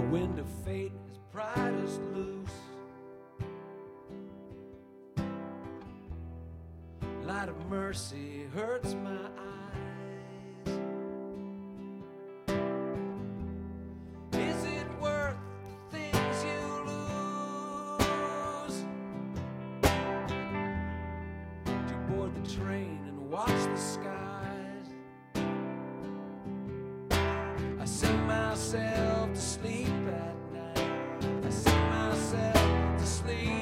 wind of fate has pried us loose. Light of mercy hurts my eyes. Is it worth the things you lose to board the train and watch the skies? I sing myself to sleep at night. I sing myself to sleep.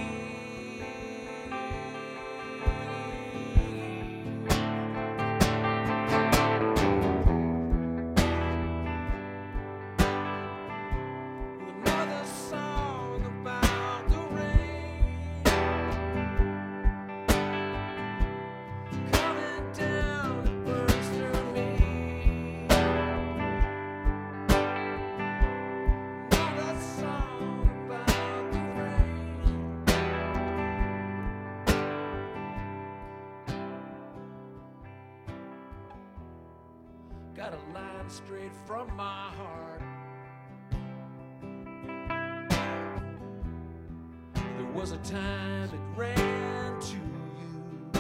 Got a line straight from my heart. There was a time it ran to you.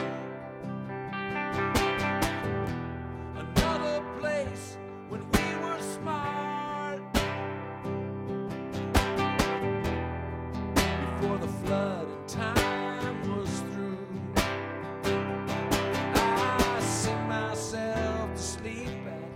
Another place when we were smart. Before the flood and time was through. I sing myself to sleep.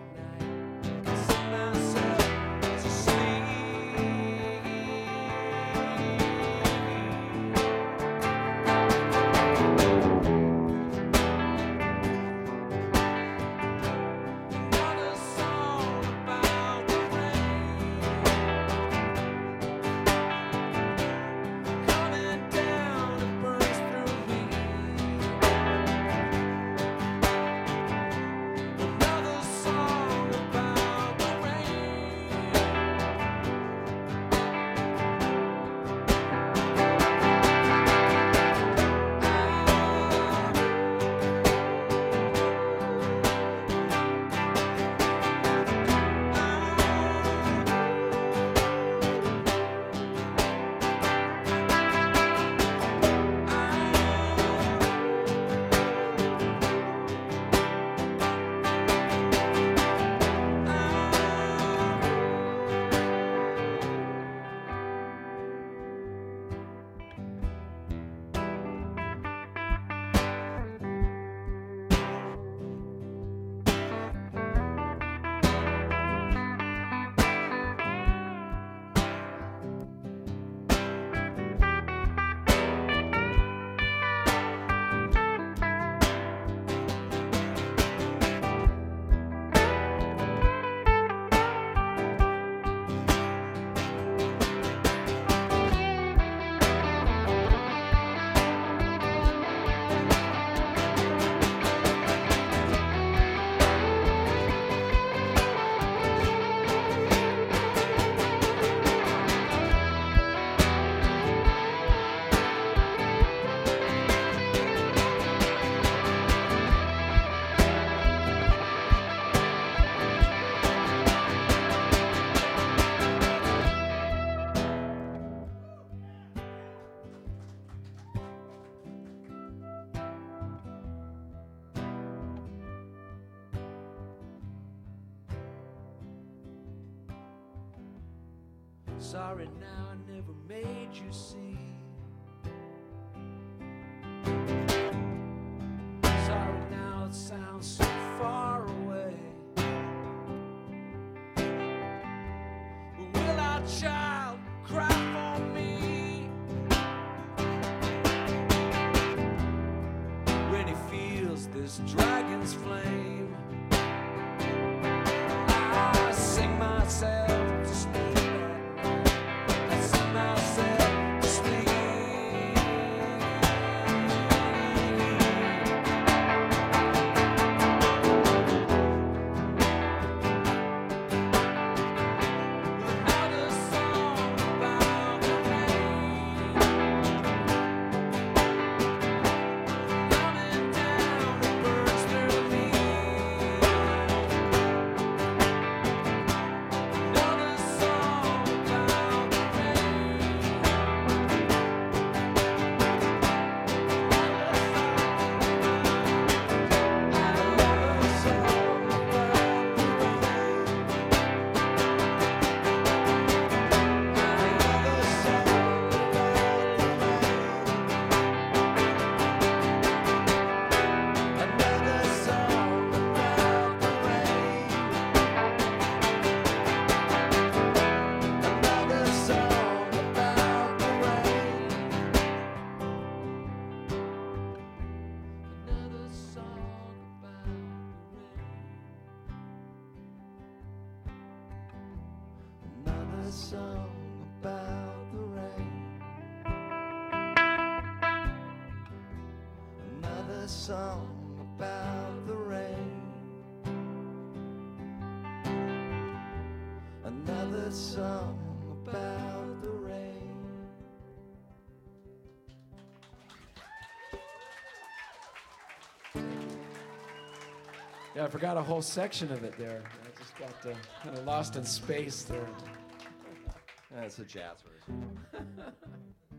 Sorry now I never made you see. Sorry now it sounds so far away. But will our child cry for me when he feels this dragon's flame? I sing myself to sleep. Burns through Another song about the rain. Another song about the rain. Another song about the rain. Yeah, I forgot a whole section of it there. I just got kind of lost in space there. That's a jazz version.